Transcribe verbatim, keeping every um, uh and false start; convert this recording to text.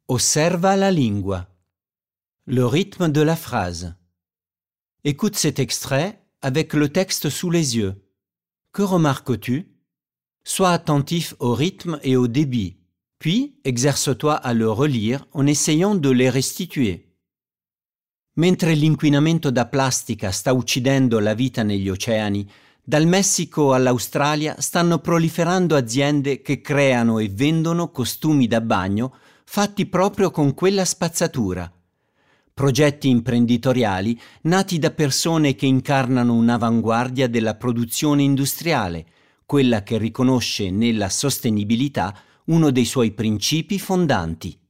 Osserva la lingua. Le rythme de la phrase. Écoute cet extrait avec le texte sous les yeux. Que remarques-tu? Sois attentif au rythme et au débit, puis exerce-toi à le relire en essayant de les restituer. Mentre l'inquinamento da plastica sta uccidendo la vita negli oceani, dal Messico all'Australia stanno proliferando aziende che creano e vendono costumi da bagno fatti proprio con quella spazzatura. Progetti imprenditoriali nati da persone che incarnano un'avanguardia della produzione industriale, quella che riconosce nella sostenibilità uno dei suoi principi fondanti.